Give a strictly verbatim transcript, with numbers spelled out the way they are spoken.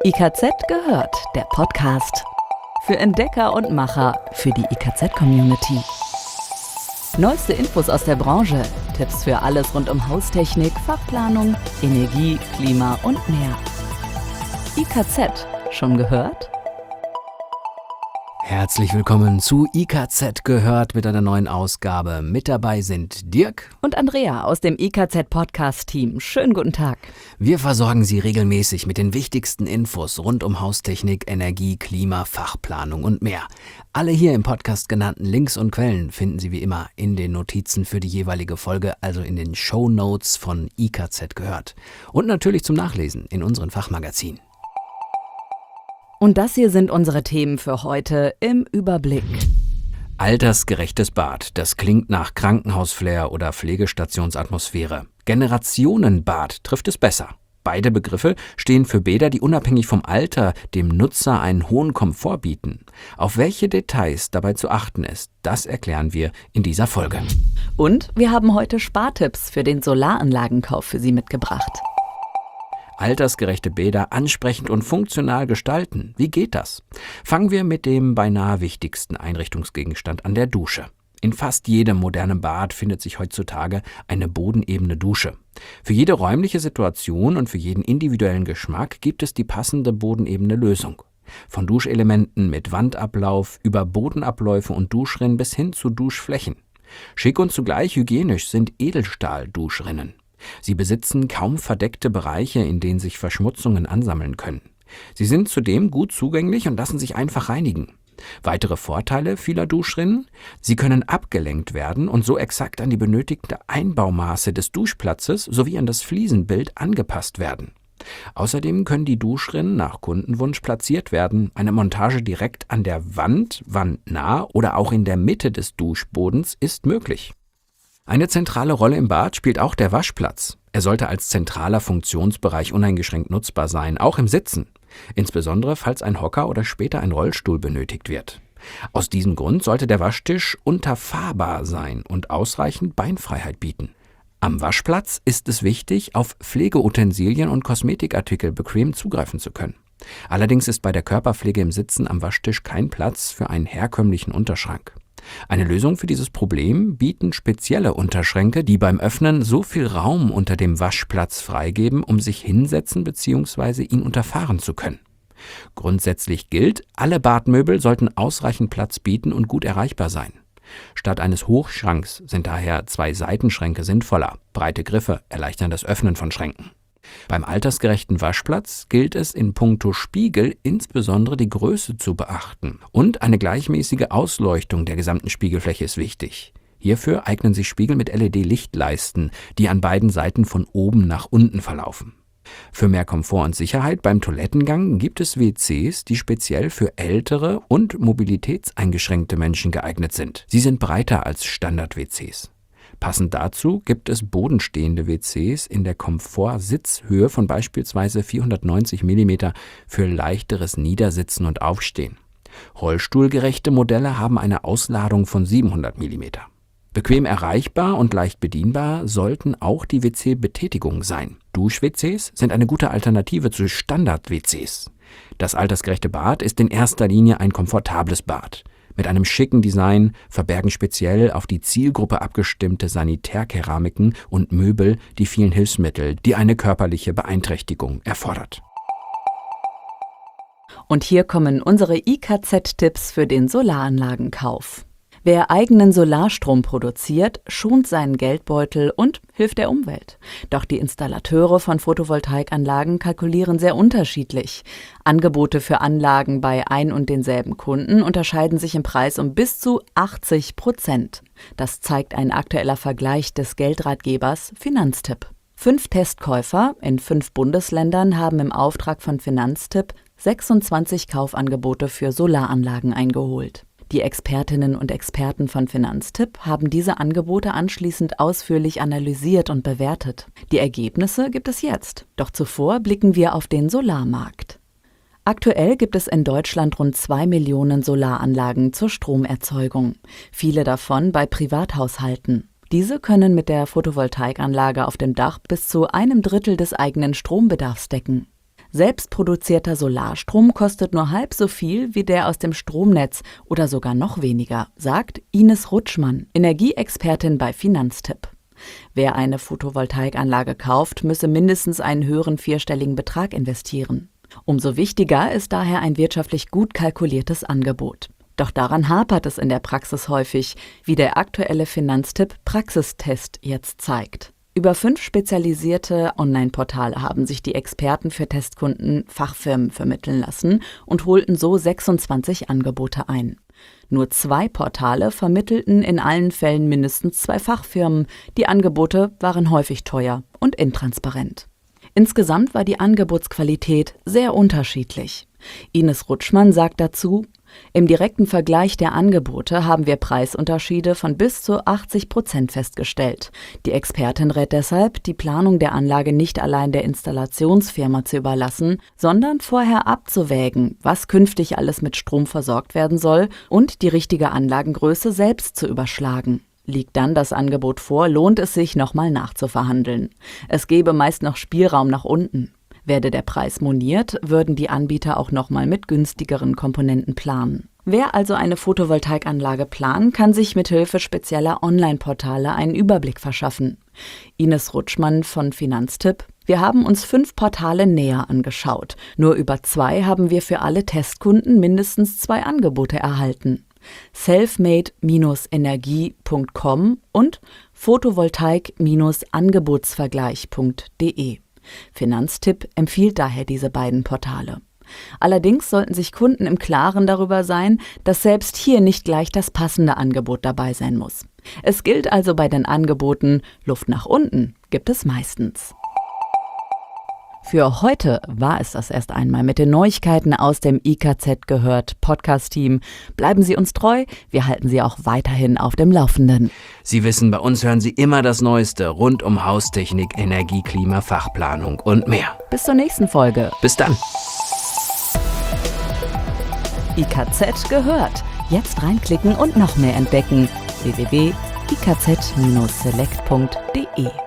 I K Z gehört, der Podcast. Für Entdecker und Macher, für die I K Z-Community. Neueste Infos aus der Branche, Tipps für alles rund um Haustechnik, Fachplanung, Energie, Klima und mehr. I K Z, schon gehört? Herzlich willkommen zu I K Z gehört mit einer neuen Ausgabe. Mit dabei sind Dirk und Andrea aus dem I K Z-Podcast-Team. Schönen guten Tag. Wir versorgen Sie regelmäßig mit den wichtigsten Infos rund um Haustechnik, Energie, Klima, Fachplanung und mehr. Alle hier im Podcast genannten Links und Quellen finden Sie wie immer in den Notizen für die jeweilige Folge, also in den Shownotes von I K Z gehört. Und natürlich zum Nachlesen in unseren Fachmagazinen. Und das hier sind unsere Themen für heute im Überblick. Altersgerechtes Bad, das klingt nach Krankenhausflair oder Pflegestationsatmosphäre. Generationenbad trifft es besser. Beide Begriffe stehen für Bäder, die unabhängig vom Alter dem Nutzer einen hohen Komfort bieten. Auf welche Details dabei zu achten ist, das erklären wir in dieser Folge. Und wir haben heute Spartipps für den Solaranlagenkauf für Sie mitgebracht. Altersgerechte Bäder ansprechend und funktional gestalten. Wie geht das? Fangen wir mit dem beinahe wichtigsten Einrichtungsgegenstand an, der Dusche. In fast jedem modernen Bad findet sich heutzutage eine bodenebene Dusche. Für jede räumliche Situation und für jeden individuellen Geschmack gibt es die passende bodenebene Lösung. Von Duschelementen mit Wandablauf über Bodenabläufe und Duschrinnen bis hin zu Duschflächen. Schick und zugleich hygienisch sind Edelstahl-Duschrinnen. Sie besitzen kaum verdeckte Bereiche, in denen sich Verschmutzungen ansammeln können. Sie sind zudem gut zugänglich und lassen sich einfach reinigen. Weitere Vorteile vieler Duschrinnen: Sie können abgelenkt werden und so exakt an die benötigte Einbaumaße des Duschplatzes sowie an das Fliesenbild angepasst werden. Außerdem können die Duschrinnen nach Kundenwunsch platziert werden. Eine Montage direkt an der Wand, wandnah oder auch in der Mitte des Duschbodens ist möglich. Eine zentrale Rolle im Bad spielt auch der Waschplatz. Er sollte als zentraler Funktionsbereich uneingeschränkt nutzbar sein, auch im Sitzen. Insbesondere falls ein Hocker oder später ein Rollstuhl benötigt wird. Aus diesem Grund sollte der Waschtisch unterfahrbar sein und ausreichend Beinfreiheit bieten. Am Waschplatz ist es wichtig, auf Pflegeutensilien und Kosmetikartikel bequem zugreifen zu können. Allerdings ist bei der Körperpflege im Sitzen am Waschtisch kein Platz für einen herkömmlichen Unterschrank. Eine Lösung für dieses Problem bieten spezielle Unterschränke, die beim Öffnen so viel Raum unter dem Waschplatz freigeben, um sich hinsetzen bzw. ihn unterfahren zu können. Grundsätzlich gilt, alle Badmöbel sollten ausreichend Platz bieten und gut erreichbar sein. Statt eines Hochschranks sind daher zwei Seitenschränke sinnvoller. Breite Griffe erleichtern das Öffnen von Schränken. Beim altersgerechten Waschplatz gilt es in puncto Spiegel insbesondere die Größe zu beachten. Und eine gleichmäßige Ausleuchtung der gesamten Spiegelfläche ist wichtig. Hierfür eignen sich Spiegel mit L E D-Lichtleisten, die an beiden Seiten von oben nach unten verlaufen. Für mehr Komfort und Sicherheit beim Toilettengang gibt es W Cs, die speziell für ältere und mobilitätseingeschränkte Menschen geeignet sind. Sie sind breiter als Standard-W Cs. Passend dazu gibt es bodenstehende W Cs in der Komfort-Sitzhöhe von beispielsweise vierhundertneunzig Millimeter für leichteres Niedersitzen und Aufstehen. Rollstuhlgerechte Modelle haben eine Ausladung von siebenhundert Millimeter. Bequem erreichbar und leicht bedienbar sollten auch die W C-Betätigungen sein. Dusch-W Cs sind eine gute Alternative zu Standard-W Cs. Das altersgerechte Bad ist in erster Linie ein komfortables Bad. Mit einem schicken Design verbergen speziell auf die Zielgruppe abgestimmte Sanitärkeramiken und Möbel die vielen Hilfsmittel, die eine körperliche Beeinträchtigung erfordert. Und hier kommen unsere I K Z-Tipps für den Solaranlagenkauf. Wer eigenen Solarstrom produziert, schont seinen Geldbeutel und hilft der Umwelt. Doch die Installateure von Photovoltaikanlagen kalkulieren sehr unterschiedlich. Angebote für Anlagen bei ein und denselben Kunden unterscheiden sich im Preis um bis zu achtzig Prozent. Das zeigt ein aktueller Vergleich des Geldratgebers Finanztipp. Fünf Testkäufer in fünf Bundesländern haben im Auftrag von Finanztipp sechsundzwanzig Kaufangebote für Solaranlagen eingeholt. Die Expertinnen und Experten von Finanztipp haben diese Angebote anschließend ausführlich analysiert und bewertet. Die Ergebnisse gibt es jetzt. Doch zuvor blicken wir auf den Solarmarkt. Aktuell gibt es in Deutschland rund zwei Millionen Solaranlagen zur Stromerzeugung. Viele davon bei Privathaushalten. Diese können mit der Photovoltaikanlage auf dem Dach bis zu einem Drittel des eigenen Strombedarfs decken. Selbstproduzierter Solarstrom kostet nur halb so viel wie der aus dem Stromnetz oder sogar noch weniger, sagt Ines Rutschmann, Energieexpertin bei Finanztipp. Wer eine Photovoltaikanlage kauft, müsse mindestens einen höheren vierstelligen Betrag investieren. Umso wichtiger ist daher ein wirtschaftlich gut kalkuliertes Angebot. Doch daran hapert es in der Praxis häufig, wie der aktuelle Finanztipp Praxistest jetzt zeigt. Über fünf spezialisierte Online-Portale haben sich die Experten für Testkunden Fachfirmen vermitteln lassen und holten so sechsundzwanzig Angebote ein. Nur zwei Portale vermittelten in allen Fällen mindestens zwei Fachfirmen. Die Angebote waren häufig teuer und intransparent. Insgesamt war die Angebotsqualität sehr unterschiedlich. Ines Rutschmann sagt dazu: Im direkten Vergleich der Angebote haben wir Preisunterschiede von bis zu achtzig Prozent festgestellt. Die Expertin rät deshalb, die Planung der Anlage nicht allein der Installationsfirma zu überlassen, sondern vorher abzuwägen, was künftig alles mit Strom versorgt werden soll und die richtige Anlagengröße selbst zu überschlagen. Liegt dann das Angebot vor, lohnt es sich, nochmal nachzuverhandeln. Es gäbe meist noch Spielraum nach unten. Werde der Preis moniert, würden die Anbieter auch nochmal mit günstigeren Komponenten planen. Wer also eine Photovoltaikanlage plant, kann sich mit Hilfe spezieller Online-Portale einen Überblick verschaffen. Ines Rutschmann von Finanztipp: Wir haben uns fünf Portale näher angeschaut. Nur über zwei haben wir für alle Testkunden mindestens zwei Angebote erhalten. selfmade Bindestrich energie Punkt com und photovoltaik Bindestrich angebotsvergleich Punkt de. Finanztipp empfiehlt daher diese beiden Portale. Allerdings sollten sich Kunden im Klaren darüber sein, dass selbst hier nicht gleich das passende Angebot dabei sein muss. Es gilt also bei den Angeboten, Luft nach unten gibt es meistens. Für heute war es das erst einmal mit den Neuigkeiten aus dem I K Z gehört Podcast-Team. Bleiben Sie uns treu, wir halten Sie auch weiterhin auf dem Laufenden. Sie wissen, bei uns hören Sie immer das Neueste rund um Haustechnik, Energie, Klima, Fachplanung und mehr. Bis zur nächsten Folge. Bis dann. I K Z gehört. Jetzt reinklicken und noch mehr entdecken. w w w punkt i k z Bindestrich select Punkt de